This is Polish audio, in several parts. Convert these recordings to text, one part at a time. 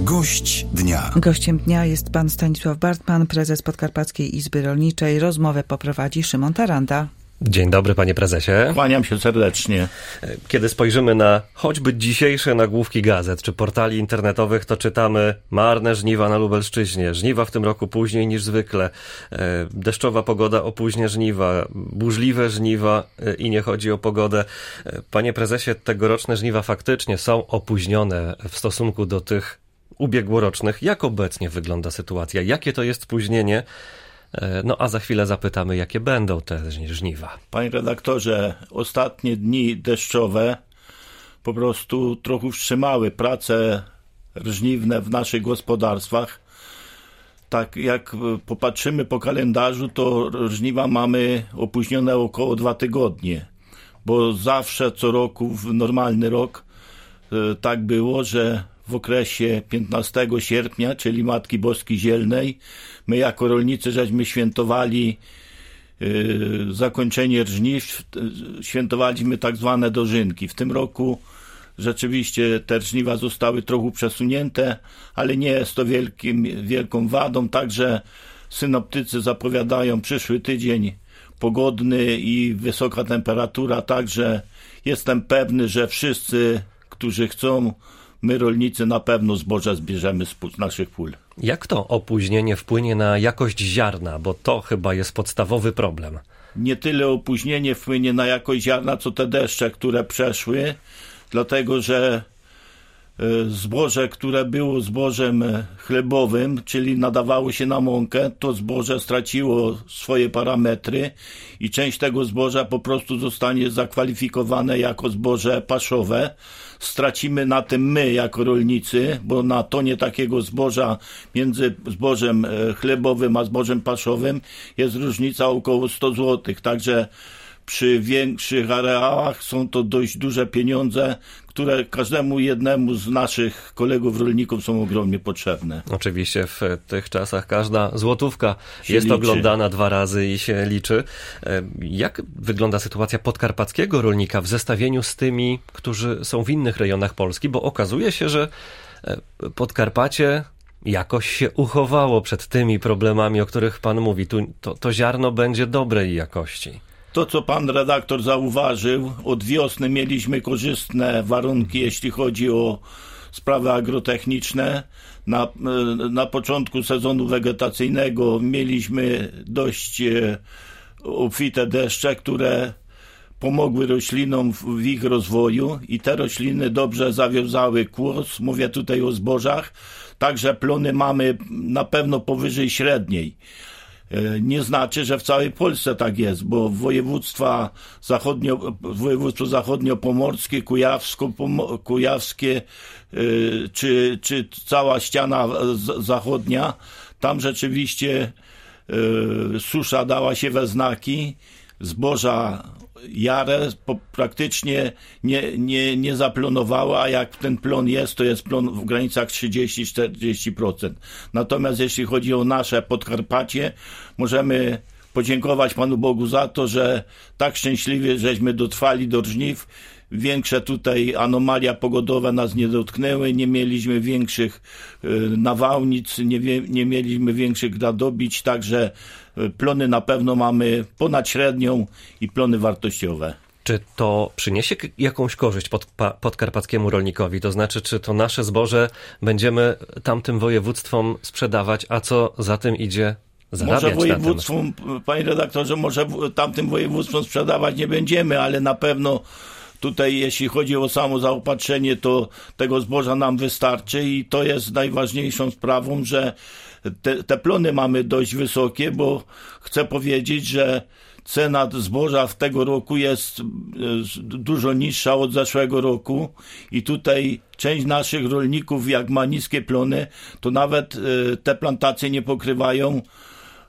Gość dnia. Gościem dnia jest pan Stanisław Bartman, prezes Podkarpackiej Izby Rolniczej. Rozmowę poprowadzi Szymon Taranda. Dzień dobry, panie prezesie. Kłaniam się serdecznie. Kiedy spojrzymy na choćby dzisiejsze nagłówki gazet czy portali internetowych, to czytamy marne żniwa na Lubelszczyźnie. Żniwa w tym roku później niż zwykle. Deszczowa pogoda opóźnia żniwa. Burzliwe żniwa i nie chodzi o pogodę. Panie prezesie, tegoroczne żniwa faktycznie są opóźnione w stosunku do tych ubiegłorocznych. Jak obecnie wygląda sytuacja? Jakie to jest spóźnienie? No a za chwilę zapytamy, jakie będą te żniwa. Panie redaktorze, ostatnie dni deszczowe po prostu trochę wstrzymały prace żniwne w naszych gospodarstwach. Tak jak popatrzymy po kalendarzu, to żniwa mamy opóźnione około 2 tygodnie, bo zawsze co roku, w normalny rok, tak było, że w okresie 15 sierpnia, czyli Matki Boskiej Zielnej, my jako rolnicy żeśmy świętowali zakończenie żniw, świętowaliśmy tak zwane dożynki. W tym roku rzeczywiście te żniwa zostały trochę przesunięte, ale nie jest to wielką wadą, także synoptycy zapowiadają przyszły tydzień pogodny i wysoka temperatura, także jestem pewny, że wszyscy, którzy chcą, my rolnicy na pewno zboże zbierzemy z naszych pól. Jak to opóźnienie wpłynie na jakość ziarna, bo to chyba jest podstawowy problem? Nie tyle opóźnienie wpłynie na jakość ziarna, co te deszcze, które przeszły, dlatego że zboże, które było zbożem chlebowym, czyli nadawało się na mąkę, to zboże straciło swoje parametry i część tego zboża po prostu zostanie zakwalifikowane jako zboże paszowe. Stracimy na tym my jako rolnicy, bo na tonie takiego zboża między zbożem chlebowym a zbożem paszowym jest różnica około 100 zł. Także przy większych areałach są to dość duże pieniądze, które każdemu jednemu z naszych kolegów rolników są ogromnie potrzebne. Oczywiście w tych czasach każda złotówka jest liczy. Oglądana 2 razy i się liczy. Jak wygląda sytuacja podkarpackiego rolnika w zestawieniu z tymi, którzy są w innych rejonach Polski? Bo okazuje się, że Podkarpacie jakoś się uchowało przed tymi problemami, o których pan mówi. To ziarno będzie dobrej jakości. To, co pan redaktor zauważył, od wiosny mieliśmy korzystne warunki, jeśli chodzi o sprawy agrotechniczne. Na początku sezonu wegetacyjnego mieliśmy dość obfite deszcze, które pomogły roślinom w ich rozwoju i te rośliny dobrze zawiązały kłos, mówię tutaj o zbożach, także plony mamy na pewno powyżej średniej. Nie znaczy, że w całej Polsce tak jest, bo województwo zachodniopomorskie, kujawskie czy cała ściana zachodnia, tam rzeczywiście susza dała się we znaki, zboża jarę praktycznie nie zaplonowało, a jak ten plon jest, to jest plon w granicach 30-40%. Natomiast jeśli chodzi o nasze Podkarpacie, możemy podziękować Panu Bogu za to, że tak szczęśliwie żeśmy dotrwali do żniw. Większe tutaj anomalia pogodowe nas nie dotknęły, nie mieliśmy większych nawałnic, nie mieliśmy większych nadobić, także plony na pewno mamy ponad średnią i plony wartościowe. Czy to przyniesie jakąś korzyść podkarpackiemu rolnikowi? To znaczy, czy to nasze zboże będziemy tamtym województwom sprzedawać, a co za tym idzie zarabiać może województwom, panie redaktorze, może tamtym województwom sprzedawać nie będziemy, ale na pewno tutaj, jeśli chodzi o samo zaopatrzenie, to tego zboża nam wystarczy i to jest najważniejszą sprawą, że te plony mamy dość wysokie, bo chcę powiedzieć, że cena zboża w tego roku jest dużo niższa od zeszłego roku i tutaj część naszych rolników, jak ma niskie plony, to nawet te plantacje nie pokrywają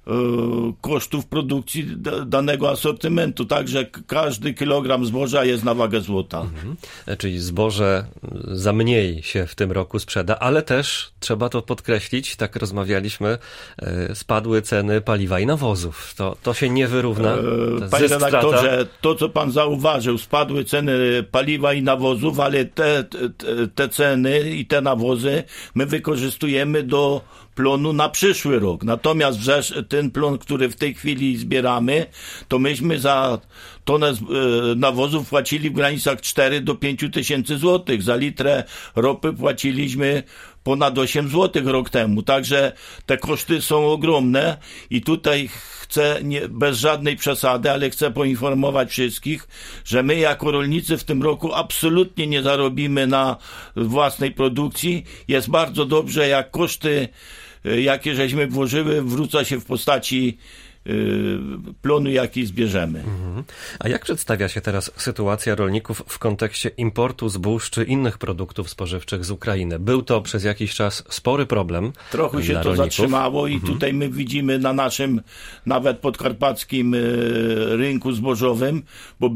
kosztów produkcji danego asortymentu. Także każdy kilogram zboża jest na wagę złota. Czyli zboże za mniej się w tym roku sprzeda, ale też trzeba to podkreślić, tak rozmawialiśmy, spadły ceny paliwa i nawozów. To się nie wyrówna. Panie redaktorze, to co pan zauważył, spadły ceny paliwa i nawozów, ale te ceny i te nawozy my wykorzystujemy do plonu na przyszły rok. Natomiast ten plon, który w tej chwili zbieramy, to myśmy za tonę nawozów płacili w granicach 4 do 5 tysięcy złotych. Za litrę ropy płaciliśmy ponad 8 złotych rok temu. Także te koszty są ogromne i tutaj chcę, bez żadnej przesady, ale chcę poinformować wszystkich, że my jako rolnicy w tym roku absolutnie nie zarobimy na własnej produkcji. Jest bardzo dobrze, jak koszty, jakie żeśmy włożyły, wróca się w postaci plonu, jaki zbierzemy. A jak przedstawia się teraz sytuacja rolników w kontekście importu zbóż czy innych produktów spożywczych z Ukrainy? Był to przez jakiś czas spory problem. Trochę się to rolników zatrzymało i tutaj my widzimy na naszym nawet podkarpackim rynku zbożowym, bo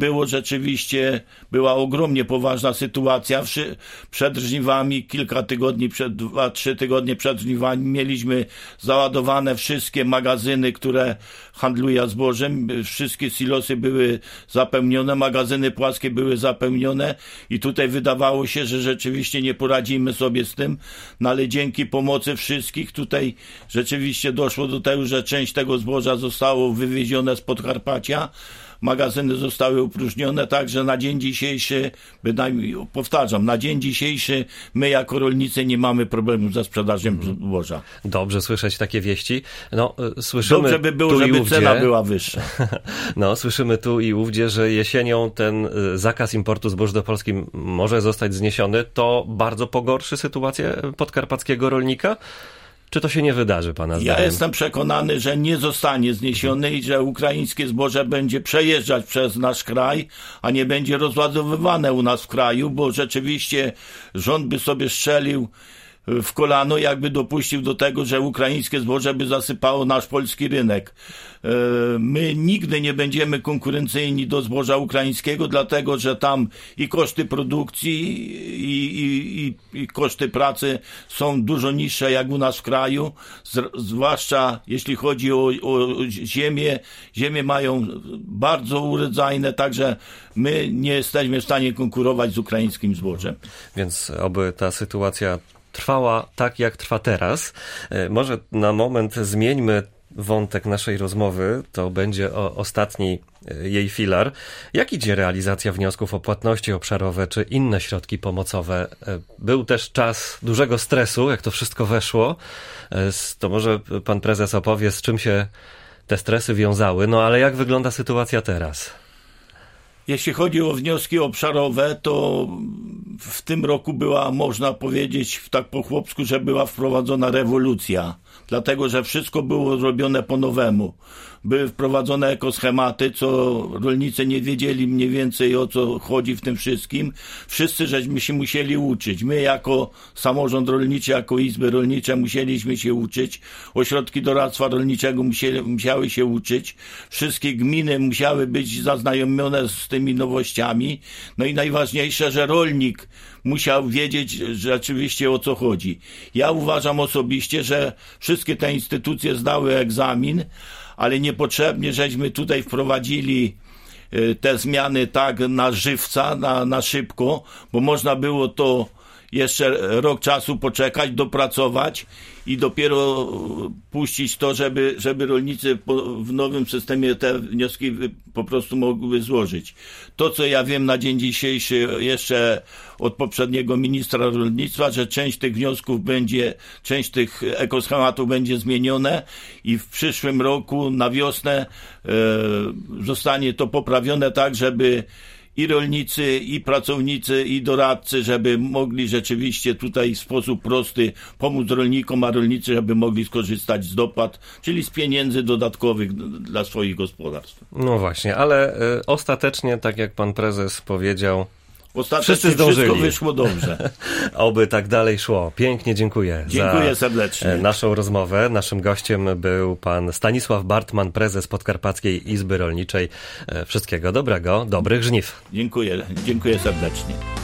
była ogromnie poważna sytuacja. Przed żniwami, kilka tygodni, 2-3 tygodnie przed żniwami mieliśmy załadowane wszystkie magazyny, które handlują zbożem. Wszystkie silosy były zapełnione, magazyny płaskie były zapełnione i tutaj wydawało się, że rzeczywiście nie poradzimy sobie z tym, no ale dzięki pomocy wszystkich tutaj rzeczywiście doszło do tego, że część tego zboża zostało wywiezione z Podkarpacia, magazyny zostały opróżnione, także na dzień dzisiejszy, powtarzam, na dzień dzisiejszy my jako rolnicy nie mamy problemu ze sprzedażą zboża. Dobrze słyszeć takie wieści. No, słyszymy dobrze by było, żeby cena była wyższa. No, słyszymy tu i ówdzie, że jesienią ten zakaz importu zbóż do Polski może zostać zniesiony. To bardzo pogorszy sytuację podkarpackiego rolnika? Czy to się nie wydarzy, pana zdaniem? Ja jestem przekonany, że nie zostanie zniesiony i że ukraińskie zboże będzie przejeżdżać przez nasz kraj, a nie będzie rozładowywane u nas w kraju, bo rzeczywiście rząd by sobie strzelił w kolano, jakby dopuścił do tego, że ukraińskie zboże by zasypało nasz polski rynek. My nigdy nie będziemy konkurencyjni do zboża ukraińskiego, dlatego że tam i koszty produkcji i koszty pracy są dużo niższe jak u nas w kraju, zwłaszcza jeśli chodzi o ziemię. Ziemię mają bardzo urodzajne, także my nie jesteśmy w stanie konkurować z ukraińskim zbożem. Więc oby ta sytuacja trwała tak, jak trwa teraz. Może na moment zmieńmy wątek naszej rozmowy, to będzie ostatni jej filar. Jak idzie realizacja wniosków o płatności obszarowe czy inne środki pomocowe? Był też czas dużego stresu, jak to wszystko weszło. To może pan prezes opowie, z czym się te stresy wiązały, no ale jak wygląda sytuacja teraz? Jeśli chodzi o wnioski obszarowe, to w tym roku była, można powiedzieć tak po chłopsku, że była wprowadzona rewolucja, dlatego że wszystko było zrobione po nowemu. Były wprowadzone ekoschematy, co rolnicy nie wiedzieli mniej więcej o co chodzi w tym wszystkim. Wszyscy żeśmy się musieli uczyć. My jako samorząd rolniczy, jako izby rolnicze musieliśmy się uczyć. Ośrodki doradztwa rolniczego musiały się uczyć. Wszystkie gminy musiały być zaznajomione z tymi nowościami. No i najważniejsze, że rolnik musiał wiedzieć rzeczywiście o co chodzi. Ja uważam osobiście, że wszystkie te instytucje zdały egzamin, ale niepotrzebnie żeśmy tutaj wprowadzili te zmiany tak na żywca, na szybko, bo można było to jeszcze rok czasu poczekać, dopracować i dopiero puścić to, żeby rolnicy w nowym systemie te wnioski po prostu mogły złożyć. To, co ja wiem na dzień dzisiejszy jeszcze od poprzedniego ministra rolnictwa, że część tych wniosków część tych ekoschematów będzie zmienione i w przyszłym roku na wiosnę zostanie to poprawione tak, żeby i rolnicy, i pracownicy, i doradcy, żeby mogli rzeczywiście tutaj w sposób prosty pomóc rolnikom, a rolnicy, żeby mogli skorzystać z dopłat, czyli z pieniędzy dodatkowych dla swoich gospodarstw. No właśnie, ale ostatecznie, tak jak pan prezes powiedział, Ostatecznie wszyscy wszystko wyszło dobrze. Oby tak dalej szło. Pięknie dziękuję. Dziękuję serdecznie. Naszą rozmowę. Naszym gościem był pan Stanisław Bartman, prezes Podkarpackiej Izby Rolniczej. Wszystkiego dobrego, dobrych żniw. Dziękuję serdecznie.